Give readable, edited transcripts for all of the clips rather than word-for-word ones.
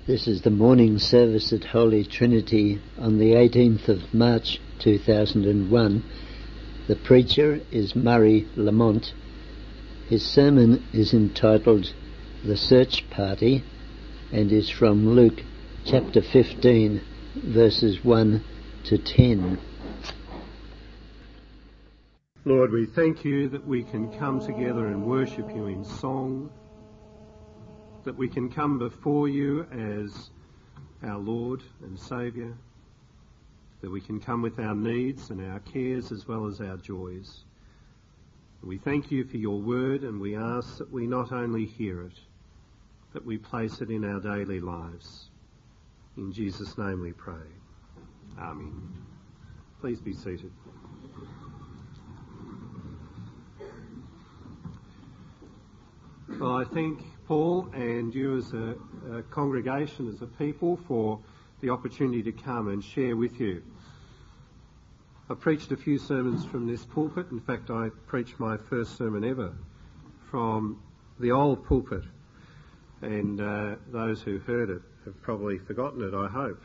This is the morning service at Holy Trinity on the 18th of March 2001. The preacher is Murray Lamont. His sermon is entitled The Search Party and is from Luke chapter 15 verses 1 to 10. Lord, we thank you that we can come together and worship you in song, that we can come before you as our Lord and Saviour, that we can come with our needs and our cares as well as our joys. We thank you for your word, and we ask that we not only hear it, but we place it in our daily lives. In Jesus' name we pray. Amen. Please be seated. Well, I thank Paul and you as a congregation, as a people, for the opportunity to come and share with you. I preached a few sermons from this pulpit. In fact, I preached my first sermon ever from the old pulpit, and those who heard it have probably forgotten it, I hope.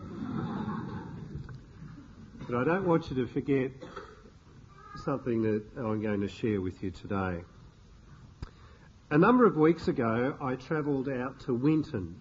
But I don't want you to forget something that I'm going to share with you today. A number of weeks ago, I travelled out to Winton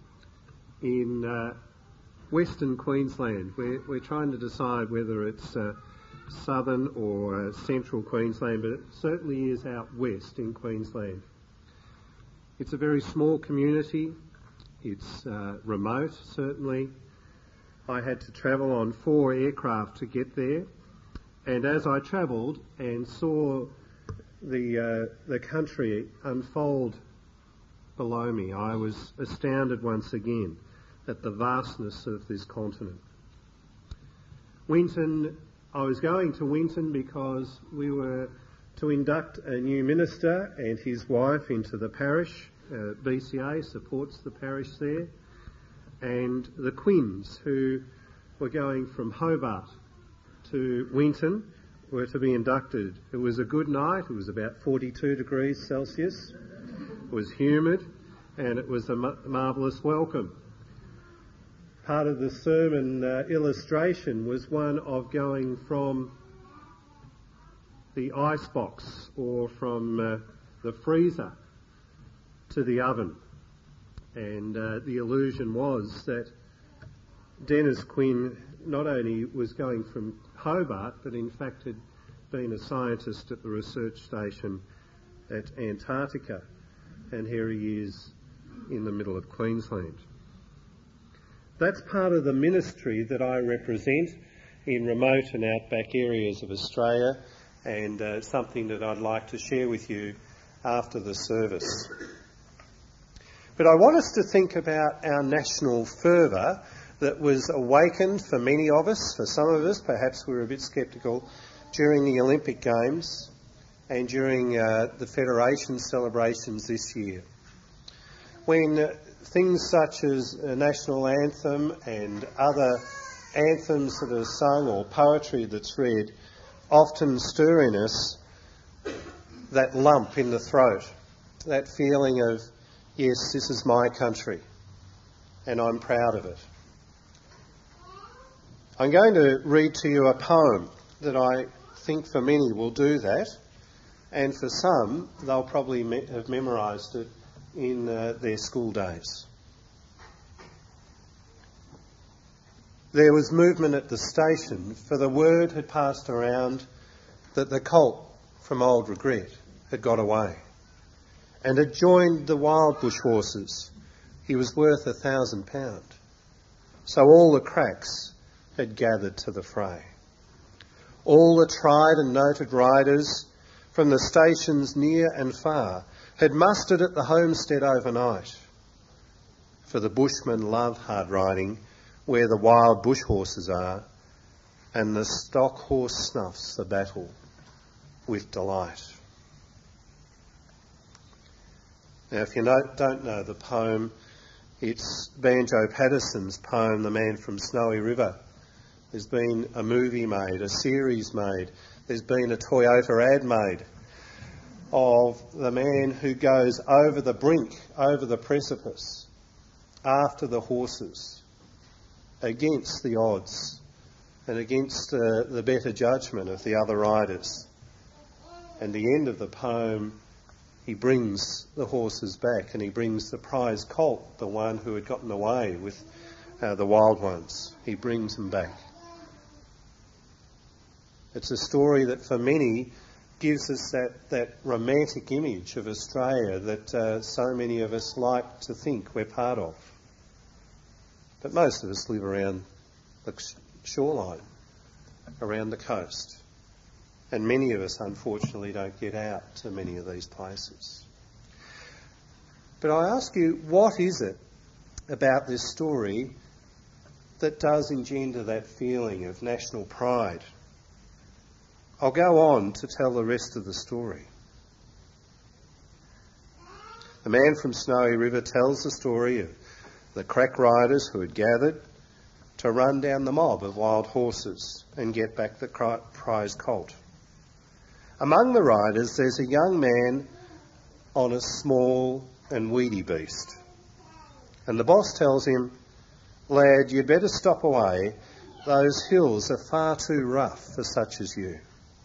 in Western Queensland. We're trying to decide whether it's southern or central Queensland, but it certainly is out west in Queensland. It's a very small community. It's remote, certainly. I had to travel on 4 aircraft to get there, and as I travelled and saw the country unfold below me, I was astounded once again at the vastness of this continent. Winton, I was going to Winton because we were to induct a new minister and his wife into the parish. BCA supports the parish there, and the Quins, who were going from Hobart to Winton, were to be inducted. It was a good night. It was about 42 degrees Celsius. It was humid, and it was a marvellous welcome. Part of the sermon illustration was one of going from the icebox or from the freezer to the oven. And the illusion was that Dennis Quinn not only was going from Hobart, but in fact had been a scientist at the research station at Antarctica, and here he is in the middle of Queensland. That's part of the ministry that I represent in remote and outback areas of Australia, and something that I'd like to share with you after the service. But I want us to think about our national fervour that was awakened for many of us. For some of us, perhaps we were a bit sceptical during the Olympic Games and during the Federation celebrations this year, when things such as a national anthem and other anthems that are sung or poetry that's read often stir in us that lump in the throat, that feeling of, yes, this is my country and I'm proud of it. I'm going to read to you a poem that I think for many will do that, and for some they'll probably have memorised it in their school days. There was movement at the station, for the word had passed around that the colt from Old Regret had got away and had joined the wild bush horses. He was worth £1,000. So all the cracks had gathered to the fray. All the tried and noted riders from the stations near and far had mustered at the homestead overnight, for the bushmen love hard riding where the wild bush horses are, and the stock horse snuffs the battle with delight. Now, if you don't know the poem, it's Banjo Patterson's poem, The Man from Snowy River. There's been a movie made, a series made. There's been a Toyota ad made of the man who goes over the brink, over the precipice, after the horses, against the odds and against the better judgment of the other riders. And the end of the poem, he brings the horses back, and he brings the prize colt, the one who had gotten away with the wild ones. He brings them back. It's a story that for many gives us that romantic image of Australia that so many of us like to think we're part of. But most of us live around the shoreline, around the coast. And many of us, unfortunately, don't get out to many of these places. But I ask you, what is it about this story that does engender that feeling of national pride? I'll go on to tell the rest of the story. The man from Snowy River tells the story of the crack riders who had gathered to run down the mob of wild horses and get back the prize colt. Among the riders, there's a young man on a small and weedy beast. And the boss tells him, "Lad, you'd better stop away. Those hills are far too rough for such as you."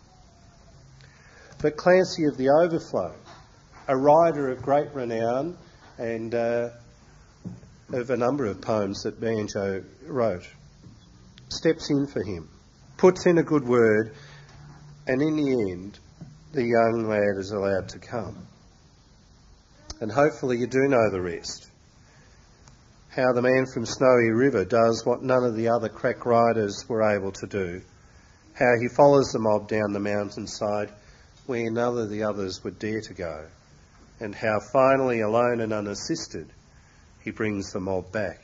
But Clancy of the Overflow, a rider of great renown and of a number of poems that Banjo wrote, steps in for him, puts in a good word, and in the end, the young lad is allowed to come. And hopefully you do know the rest. How the man from Snowy River does what none of the other crack riders were able to do. How he follows the mob down the mountainside where none of the others would dare to go. And how finally, alone and unassisted, he brings the mob back.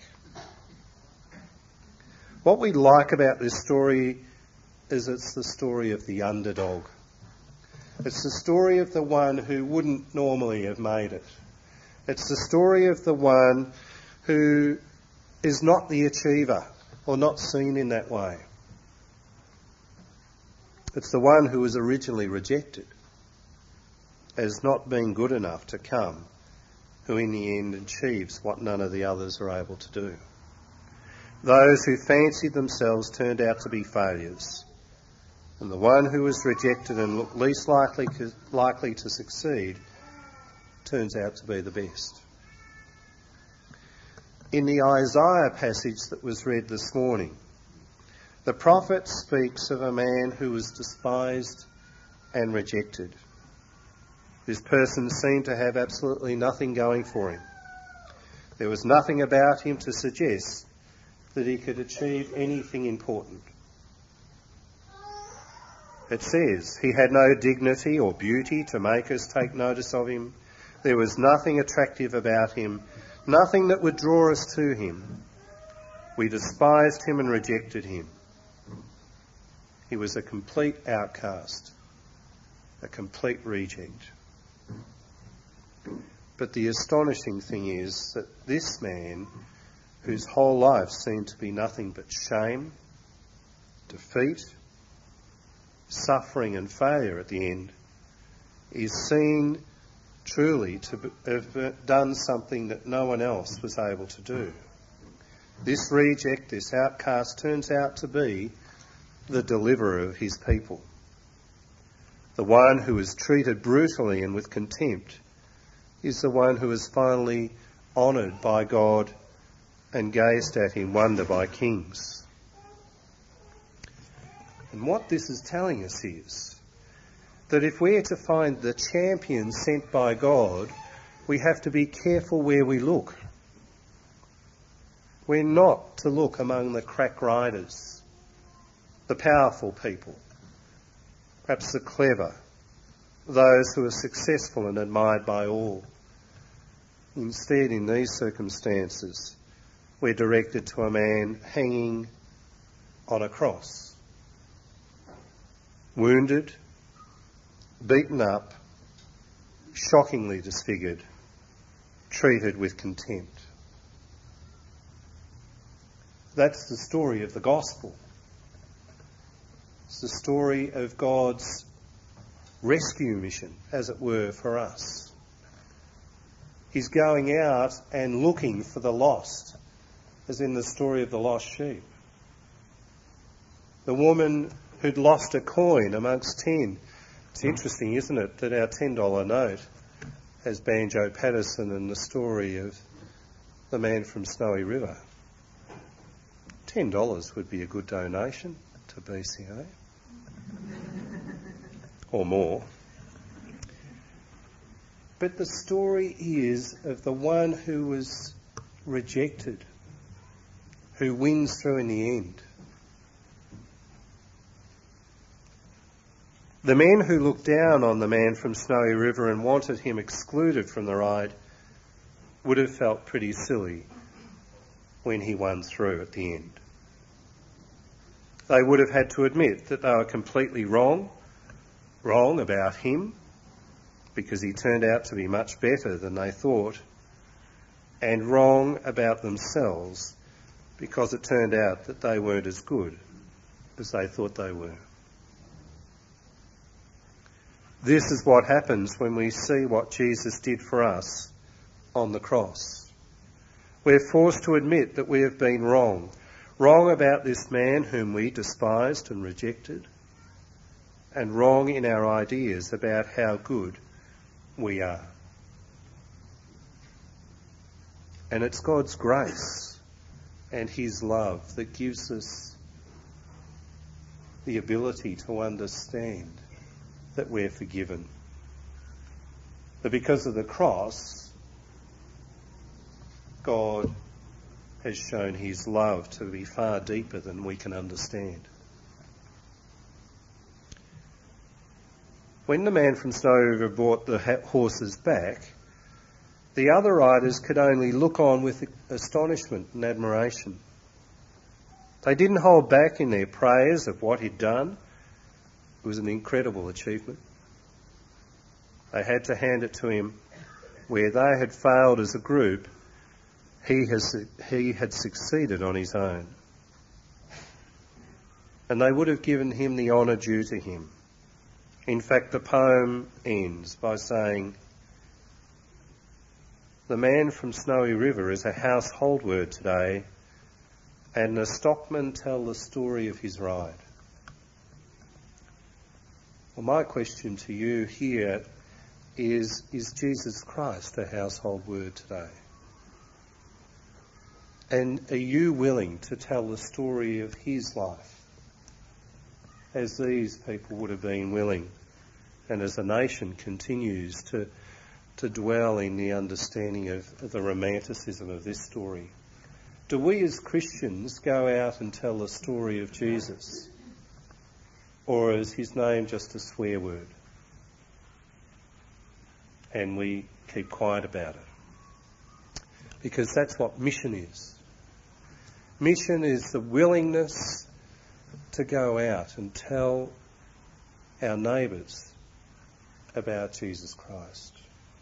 What we like about this story is it's the story of the underdog. It's the story of the one who wouldn't normally have made it. It's the story of the one who is not the achiever or not seen in that way. It's the one who was originally rejected as not being good enough to come, who in the end achieves what none of the others are able to do. Those who fancied themselves turned out to be failures. And the one who was rejected and looked least likely to succeed turns out to be the best. In the Isaiah passage that was read this morning, the prophet speaks of a man who was despised and rejected. This person seemed to have absolutely nothing going for him. There was nothing about him to suggest that he could achieve anything important. It says he had no dignity or beauty to make us take notice of him. There was nothing attractive about him, nothing that would draw us to him. We despised him and rejected him. He was a complete outcast, a complete reject. But the astonishing thing is that this man, whose whole life seemed to be nothing but shame, defeat, suffering and failure at the end, is seen truly to have done something that no one else was able to do. This reject, this outcast, turns out to be the deliverer of his people. The one who was treated brutally and with contempt is the one who is finally honoured by God and gazed at in wonder by kings. And what this is telling us is that if we're to find the champion sent by God, we have to be careful where we look. We're not to look among the crack riders, the powerful people, perhaps the clever, those who are successful and admired by all. Instead, in these circumstances, we're directed to a man hanging on a cross, wounded, beaten up, shockingly disfigured, treated with contempt. That's the story of the gospel. It's the story of God's rescue mission, as it were, for us. He's going out and looking for the lost, as in the story of the lost sheep. The woman who'd lost a coin amongst 10. It's interesting, isn't it, that our $10 note has Banjo Patterson and the story of the man from Snowy River. $10 would be a good donation to BCA. Or more. But the story is of the one who was rejected, who wins through in the end. The men who looked down on the man from Snowy River and wanted him excluded from the ride would have felt pretty silly when he won through at the end. They would have had to admit that they were completely wrong about him, because he turned out to be much better than they thought, and wrong about themselves because it turned out that they weren't as good as they thought they were. This is what happens when we see what Jesus did for us on the cross. We're forced to admit that we have been wrong about this man whom we despised and rejected, and wrong in our ideas about how good we are. And it's God's grace and his love that gives us the ability to understand that we're forgiven. That because of the cross, God has shown his love to be far deeper than we can understand. When the man from Snowy River brought the horses back, the other riders could only look on with astonishment and admiration. They didn't hold back in their praise of what he'd done. It was an incredible achievement. They had to hand it to him. Where they had failed as a group, he had succeeded on his own. And they would have given him the honour due to him. In fact, the poem ends by saying, "The man from Snowy River is a household word today, and the stockmen tell the story of his ride." Well, my question to you here is Jesus Christ a household word today? And are you willing to tell the story of his life, as these people would have been willing, and as the nation continues to dwell in the understanding of the romanticism of this story? Do we as Christians go out and tell the story of Jesus? Or is his name just a swear word? And we keep quiet about it. Because that's what mission is. Mission is the willingness to go out and tell our neighbours about Jesus Christ.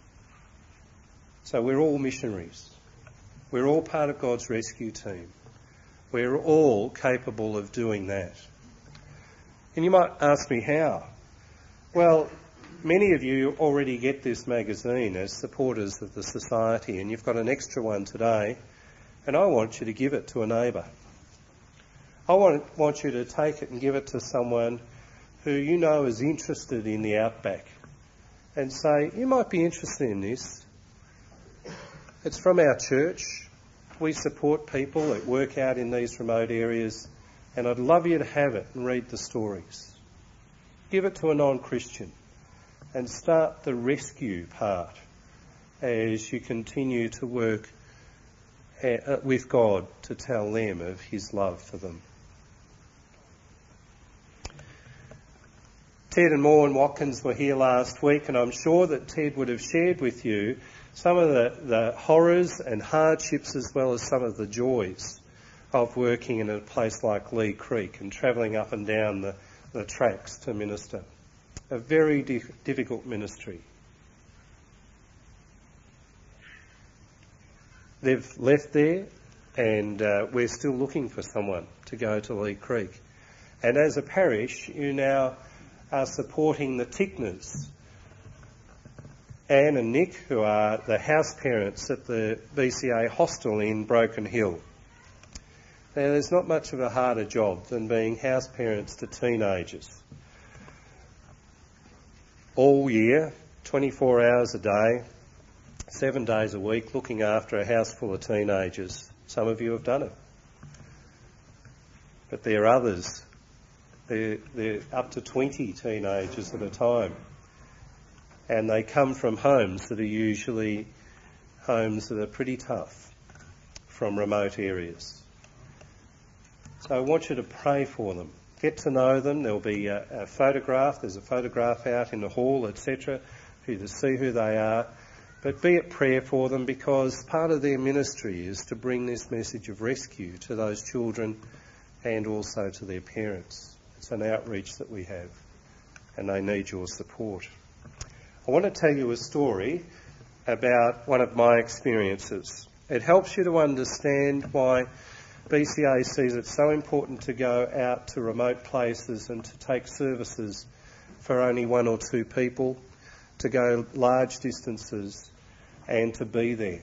So we're all missionaries. We're all part of God's rescue team. We're all capable of doing that. And you might ask me how. Well, many of you already get this magazine as supporters of the Society, and you've got an extra one today, and I want you to give it to a neighbour. I want you to take it and give it to someone who you know is interested in the outback, and say, "You might be interested in this. It's from our church. We support people that work out in these remote areas, and I'd love you to have it and read the stories." Give it to a non-Christian and start the rescue part as you continue to work with God to tell them of his love for them. Ted and Morn Watkins were here last week, and I'm sure that Ted would have shared with you some of the horrors and hardships, as well as some of the joys of working in a place like Lee Creek and travelling up and down the tracks to minister. A very difficult ministry. They've left there, and we're still looking for someone to go to Lee Creek. And as a parish, you now are supporting the Tickners Anne and Nick, who are the house parents at the BCA hostel in Broken Hill. Now, there's not much of a harder job than being house parents to teenagers. All year, 24 hours a day, 7 days a week, looking after a house full of teenagers. Some of you have done it. But there are others. They're up to 20 teenagers at a time. And they come from homes that are usually homes that are pretty tough, from remote areas. So I want you to pray for them. Get to know them. There'll be a photograph. There's a photograph out in the hall, etc., for you to see who they are. But be at prayer for them, because part of their ministry is to bring this message of rescue to those children and also to their parents. It's an outreach that we have, and they need your support. I want to tell you a story about one of my experiences. It helps you to understand why BCA sees it so important to go out to remote places and to take services for only 1 or 2 people, to go large distances and to be there.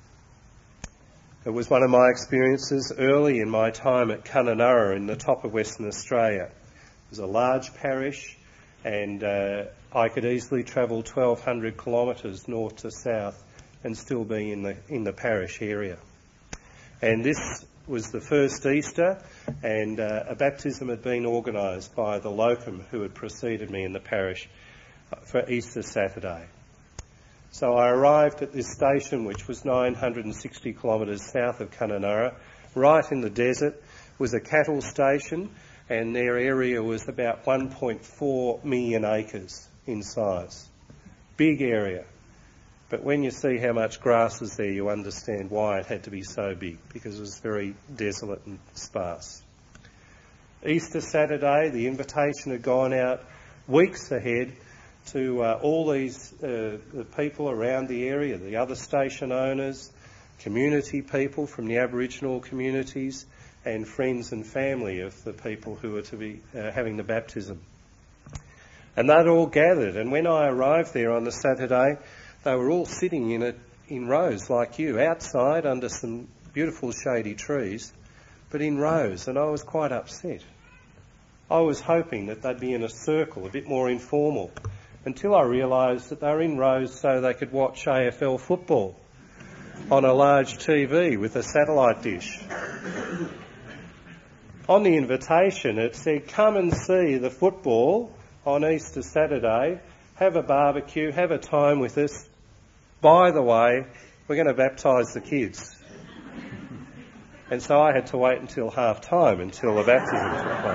It was one of my experiences early in my time at Kununurra in the top of Western Australia. It was a large parish, and I could easily travel 1,200 kilometres north to south and still be in the parish area. And this was the first Easter, and a baptism had been organised by the locum who had preceded me in the parish for Easter Saturday. So I arrived at this station, which was 960 kilometres south of Kununurra, right in the desert. Was a cattle station, and their area was about 1.4 million acres in size. Big area. But when you see how much grass is there, you understand why it had to be so big, because it was very desolate and sparse. Easter Saturday, the invitation had gone out weeks ahead to all these the people around the area, the other station owners, community people from the Aboriginal communities, and friends and family of the people who were to be having the baptism. And they'd all gathered, and when I arrived there on the Saturday, they were all sitting in rows like you, outside under some beautiful shady trees, but in rows, and I was quite upset. I was hoping that they'd be in a circle, a bit more informal, until I realised that they were in rows so they could watch AFL football on a large TV with a satellite dish. On the invitation it said, come and see the football on Easter Saturday, have a barbecue, have a time with us. By the way, we're going to baptise the kids. And so I had to wait until half-time until the baptism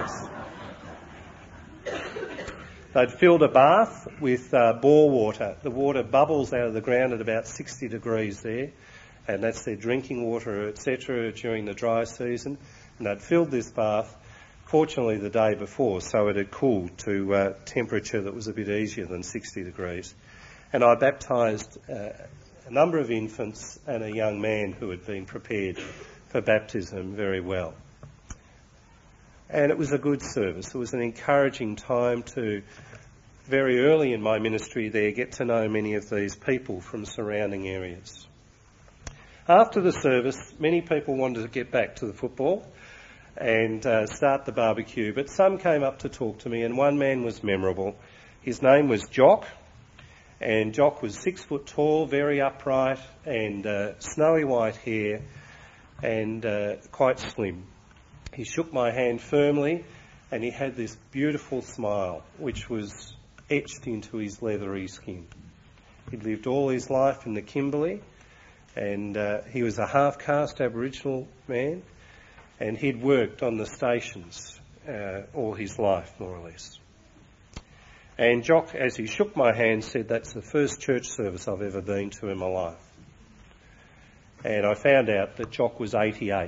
took place. They'd filled a bath with bore water. The water bubbles out of the ground at about 60 degrees there, and that's their drinking water, etc., during the dry season. And they'd filled this bath, fortunately the day before, so it had cooled to temperature that was a bit easier than 60 degrees. And I baptised a number of infants and a young man who had been prepared for baptism very well. And it was a good service. It was an encouraging time to, very early in my ministry there, get to know many of these people from surrounding areas. After the service, many people wanted to get back to the football and start the barbecue, but some came up to talk to me, and one man was memorable. His name was Jock, and Jock was 6 foot tall, very upright, and snowy white hair, and quite slim. He shook my hand firmly, and he had this beautiful smile, which was etched into his leathery skin. He'd lived all his life in the Kimberley, and he was a half-caste Aboriginal man, and he'd worked on the stations all his life, more or less. And Jock, as he shook my hand, said, that's the first church service I've ever been to in my life. And I found out that Jock was 88.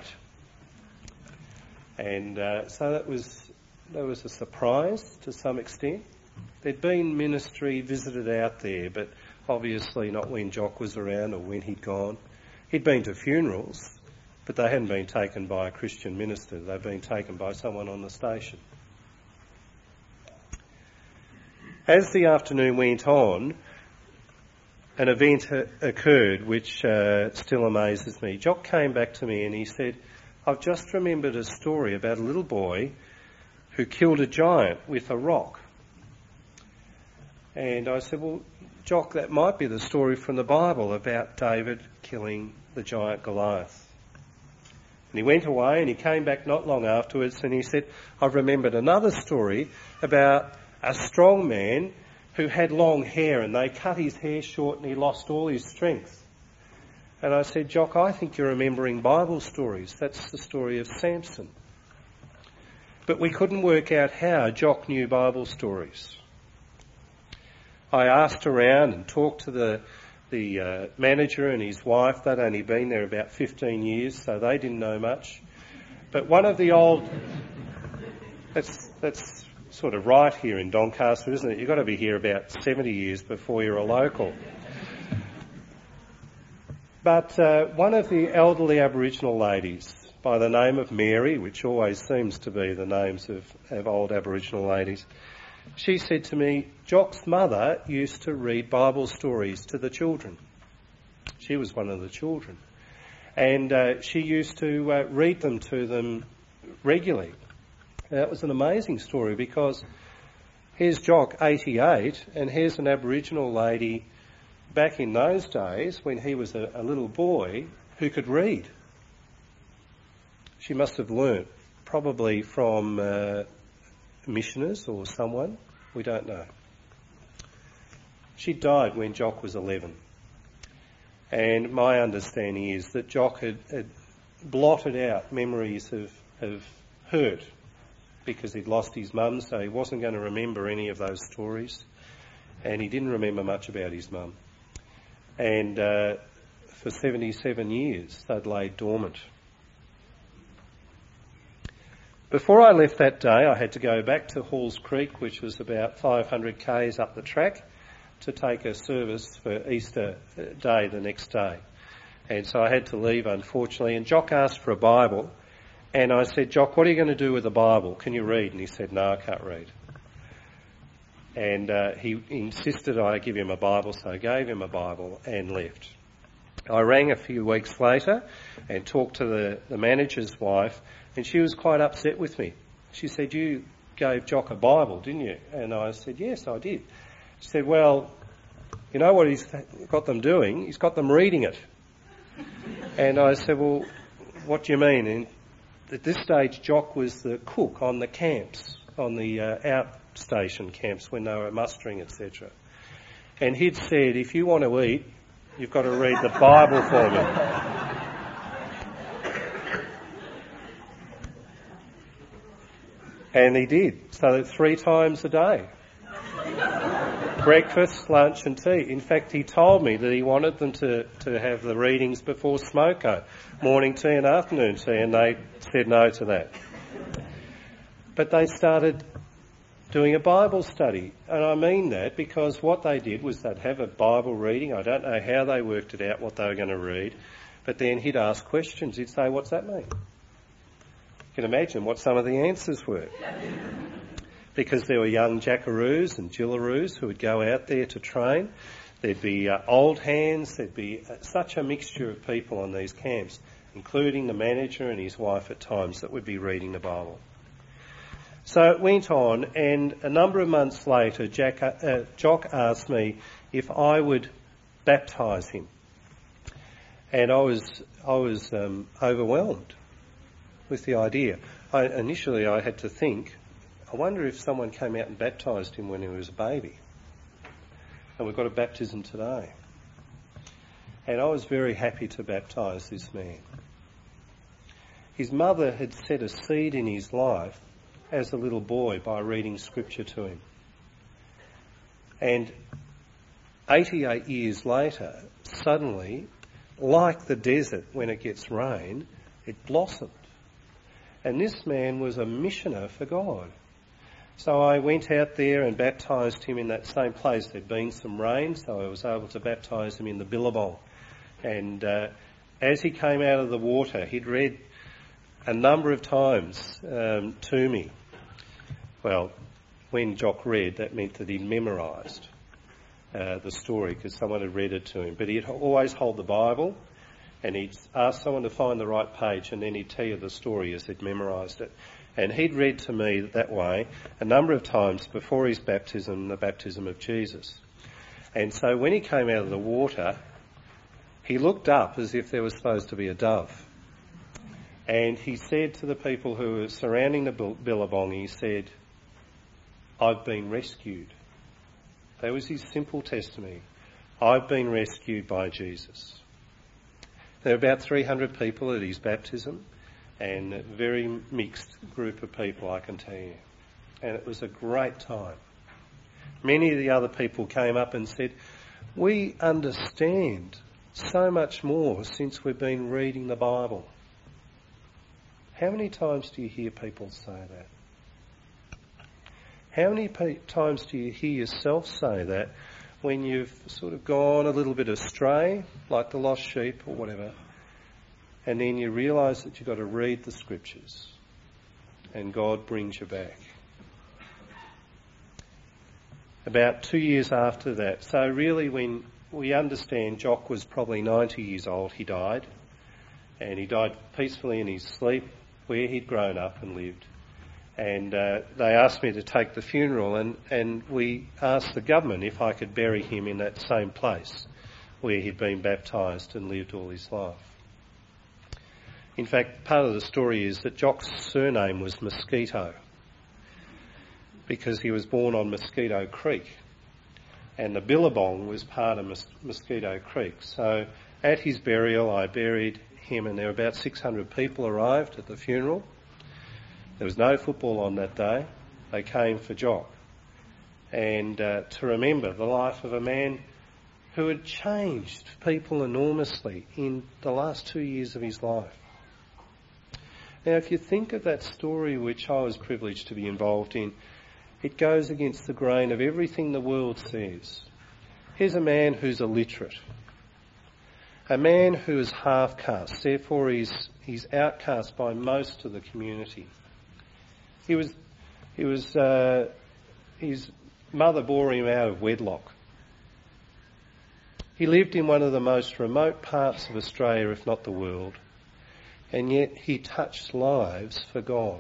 And so that was a surprise to some extent. There'd been ministry visited out there, but obviously not when Jock was around or when he'd gone. He'd been to funerals, but they hadn't been taken by a Christian minister. They'd been taken by someone on the station. As the afternoon went on, an event occurred which still amazes me. Jock came back to me and he said, "I've just remembered a story about a little boy who killed a giant with a rock." And I said, "Well, Jock, that might be the story from the Bible about David killing the giant Goliath." And he went away and he came back not long afterwards and he said, "I've remembered another story about a strong man who had long hair and they cut his hair short and he lost all his strength." And I said, "Jock, I think you're remembering Bible stories. That's the story of Samson." But we couldn't work out how Jock knew Bible stories. I asked around and talked to the manager and his wife. They'd only been there about 15 years, so they didn't know much. But one of the old... That's sort of right here in Doncaster, isn't it? You've got to be here about 70 years before you're a local. But one of the elderly Aboriginal ladies by the name of Mary, which always seems to be the names of old Aboriginal ladies, she said to me, "Jock's mother used to read Bible stories to the children." She was one of the children. And she used to read them to them regularly. That was an amazing story because here's Jock, 88, and here's an Aboriginal lady back in those days when he was a little boy who could read. She must have learnt, probably from missioners or someone, we don't know. She died when Jock was 11. And my understanding is that Jock had blotted out memories of hurt because he'd lost his mum, so he wasn't going to remember any of those stories. And he didn't remember much about his mum. And for 77 years, they'd laid dormant. Before I left that day, I had to go back to Halls Creek, which was about 500 k's up the track, to take a service for Easter Day the next day. And so I had to leave, unfortunately. And Jock asked for a Bible. And I said, "Jock, what are you going to do with the Bible? Can you read?" And he said, "No, I can't read." And he insisted I give him a Bible, so I gave him a Bible and left. I rang a few weeks later and talked to the manager's wife, and she was quite upset with me. She said, "You gave Jock a Bible, didn't you?" And I said, "Yes, I did." She said, "Well, you know what he's got them doing? He's got them reading it." And I said, "Well, what do you mean?" And at this stage, Jock was the cook on the camps, on the outstation camps when they were mustering, etc. And he'd said, "If you want to eat, you've got to read the Bible for me." And he did, so 3 times a day. Breakfast, lunch and tea. In fact, he told me that he wanted them to have the readings before smoko, morning tea and afternoon tea, and they said no to that. But they started doing a Bible study, and I mean that because what they did was they'd have a Bible reading. I don't know how they worked it out, what they were going to read, but then he'd ask questions. He'd say, "What's that mean?" You can imagine what some of the answers were. Because there were young jackaroos and jillaroos who would go out there to train. There'd be old hands. There'd be such a mixture of people on these camps, including the manager and his wife at times, that would be reading the Bible. So it went on, and a number of months later, Jock asked me if I would baptise him. And I was overwhelmed with the idea. Initially I had to think, I wonder if someone came out and baptised him when he was a baby. And we've got a baptism today. And I was very happy to baptise this man. His mother had set a seed in his life as a little boy by reading scripture to him. And 88 years later, suddenly, like the desert when it gets rain, it blossomed. And this man was a missioner for God. So I went out there and baptised him in that same place. There'd been some rain, so I was able to baptise him in the Billabong. And as he came out of the water, he'd read a number of times to me. Well, when Jock read, that meant that he'd memorised. the story because someone had read it to him. But he'd always hold the Bible and he'd ask someone to find the right page and then he'd tell you the story as he'd memorised it. And he'd read to me that way a number of times before his baptism, the baptism of Jesus. And so when he came out of the water, he looked up as if there was supposed to be a dove. And he said to the people who were surrounding the billabong, he said, "I've been rescued." That was his simple testimony. I've been rescued by Jesus. There were about 300 people at his baptism and a very mixed group of people, I can tell you. And it was a great time. Many of the other people came up and said, "We understand so much more since we've been reading the Bible." How many times do you hear people say that? How many times do you hear yourself say that when you've sort of gone a little bit astray, like the lost sheep or whatever, and then you realise that you've got to read the scriptures and God brings you back? About 2 years after that, so really when we understand Jock was probably 90 years old, he died, and he died peacefully in his sleep where he'd grown up and lived. And they asked me to take the funeral and we asked the government if I could bury him in that same place where he'd been baptised and lived all his life. In fact, part of the story is that Jock's surname was Mosquito because he was born on Mosquito Creek and the billabong was part of Mosquito Creek. So at his burial I buried him and there were about 600 people arrived at the funeral. There was no football on that day. They came for Jock. And to remember the life of a man who had changed people enormously in the last 2 years of his life. Now, if you think of that story which I was privileged to be involved in, it goes against the grain of everything the world says. Here's a man who's illiterate. A man who is half-caste, therefore he's outcast by most of the community. His mother bore him out of wedlock. He lived in one of the most remote parts of Australia, if not the world, and yet he touched lives for God.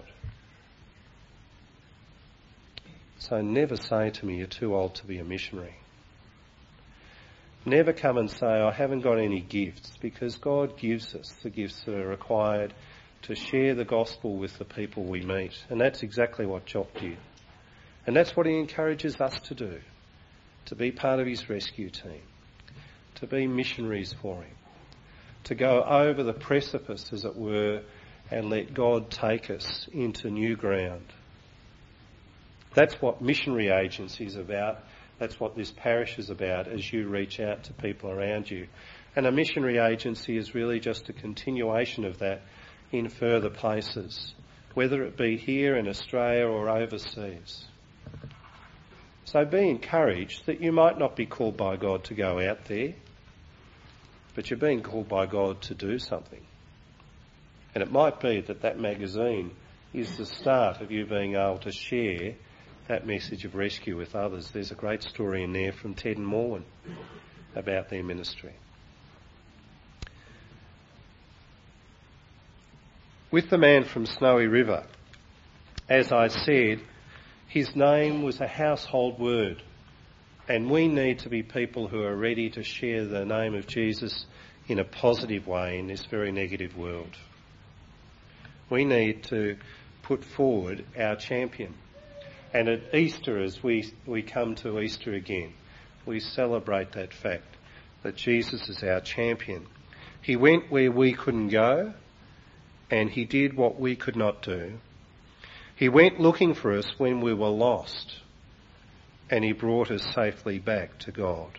So never say to me, "You're too old to be a missionary." Never come and say, "I haven't got any gifts," because God gives us the gifts that are required to share the gospel with the people we meet. And that's exactly what Jock did. And that's what he encourages us to do, to be part of his rescue team, to be missionaries for him, to go over the precipice, as it were, and let God take us into new ground. That's what missionary agency is about. That's what this parish is about as you reach out to people around you. And a missionary agency is really just a continuation of that in further places, whether it be here in Australia or overseas. So be encouraged that you might not be called by God to go out there, but you're being called by God to do something. And it might be that that magazine is the start of you being able to share that message of rescue with others. There's a great story in there from Ted and Morwen about their ministry. With the man from Snowy River, as I said, his name was a household word, and we need to be people who are ready to share the name of Jesus in a positive way in this very negative world. We need to put forward our champion. And at Easter, as we come to Easter again, we celebrate that fact, that Jesus is our champion. He went where we couldn't go, and he did what we could not do. He went looking for us when we were lost, and he brought us safely back to God.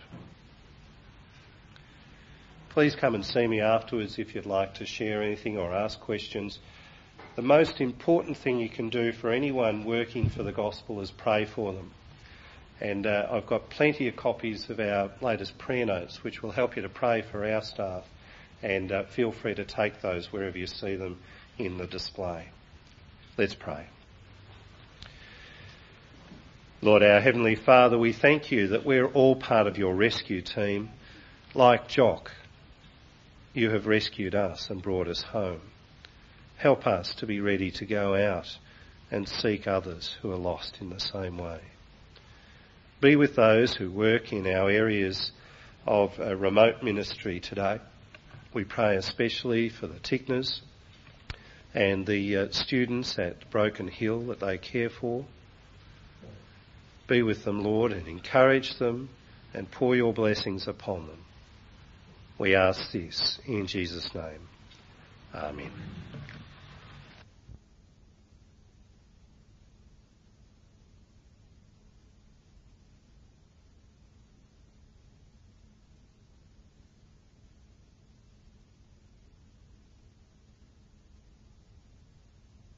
Please come and see me afterwards if you'd like to share anything or ask questions. The most important thing you can do for anyone working for the gospel is pray for them. And I've got plenty of copies of our latest prayer notes which will help you to pray for our staff, and feel free to take those wherever you see them in the display. Let's pray. Lord, our Heavenly Father, we thank you that we're all part of your rescue team. Like Jock, you have rescued us and brought us home. Help us to be ready to go out and seek others who are lost in the same way. Be with those who work in our areas of remote ministry today. We pray especially for the Tickners and the students at Broken Hill that they care for. Be with them, Lord, and encourage them and pour your blessings upon them. We ask this in Jesus' name. Amen.